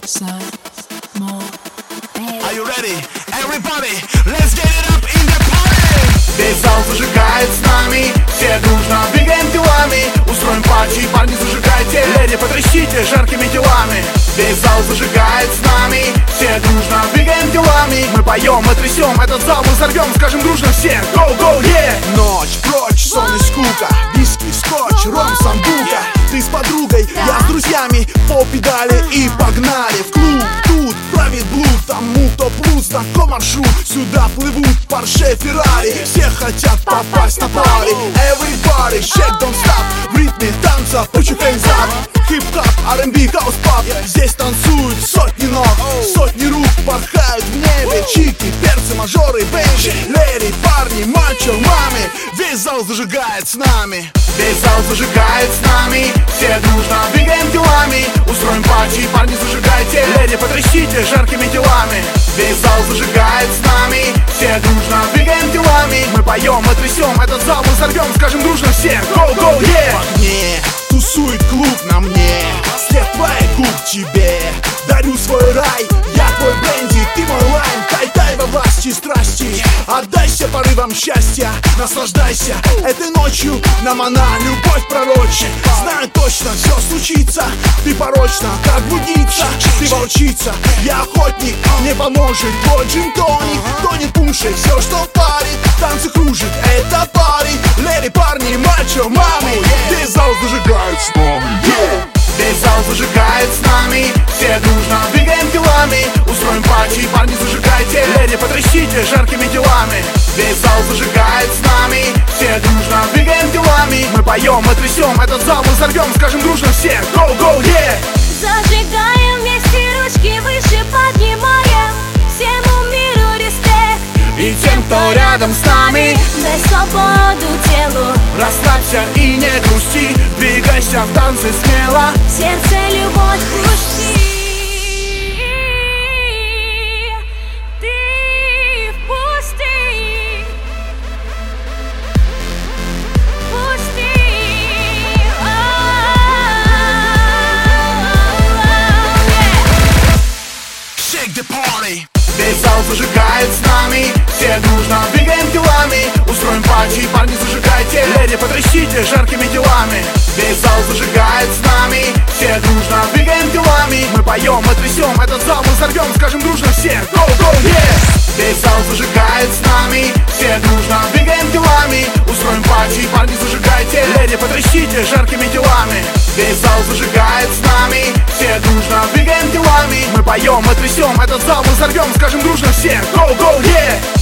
Are you ready? Everybody, let's get it up in the party! Весь зал зажигает с нами, все дружно двигаем делами. Устроим пати, парни зажигайте, леди потрясите жаркими делами. Весь зал зажигает с нами, все дружно двигаем делами. Мы поем, мы трясем этот зал, мы взорвем, скажем дружно все go, go, yeah! Ночь, прочь, сон и скука, виски, скотч, ром, самбука. Ты с подругой, я с друзьями, по педали и погнали в клуб. Тут правит блуд, там муто-плюс, такой маршрут. Сюда плывут Порше, Феррари, все хотят попасть на пари. Everybody, shake, don't stop, в ритме танца, put your hands up. Хип-хоп, R&B, хаус-пап, здесь танцуют сотни ног, сотни рук порхают в небе. Чики, перцы, мажоры, бенчи, леди, парни, мальчо, мамы. Весь зал зажигает с нами, весь зал зажигает с нами. Все дружно двигаем делами. Устроим пати, парни зажигайте, леди потрясите жаркими делами. Весь зал зажигает с нами, все дружно двигаем делами. Мы поем, мы трясем этот зал, мы взорвем, скажем дружно все go, go, yeah! В огне тусует клуб на мне, след твоих губ тебе. Дарю свой рай, я твой бренди, ты мой лайм. Тай-тай во власти страсти, отдайся порывам счастья. Наслаждайся этой ночью, нам она любовь пророчит. Знаю точно, все случится, ты порочна, как блудница. Ты волчица, я охотник, не поможет твой джин-тоник. Тонет пуншей, все что парит, танцы кружит, это парень. Леди, парни, мальчо, мамы, весь зал зажигает с нами, yeah! Весь зал зажигает с нами, все дружно двигаем делами. Устроим пати, парни зажигайте, леди потрясите жаркими делами. Весь зал зажигает с нами, все дружно двигаем делами. Мы поем, мы трясем этот зал, мы взорвем, скажем дружно все go, go, yeah! Зажигаем вместе, ручки выше поднимаем. Всему миру респект И тем, кто рядом с нами, дай свободу телу, расслабься и не грусти. Двигайся в танце смело, в сердце любовь пусти. Ты впусти, пусти. shake the party! Весь зал зажигает с нами, все дружно двигаем делами. Устроим пати, парни зажигайте, леди потрясите жаркими делами. Весь зал зажигает с нами, все дружно двигаем делами. Мы поем, мы трясем этот зал, мы взорвем, скажем дружно все go, go, yeah! Весь зал зажигает с нами, все дружно двигаем делами. Устроим пати, парни зажигайте, леди потрясите жаркими делами. Весь зал зажигает с нами, все дружно двигаем делами. Мы поем, мы трясем этот зал, мы взорвем, скажем дружно все go, go, yeah!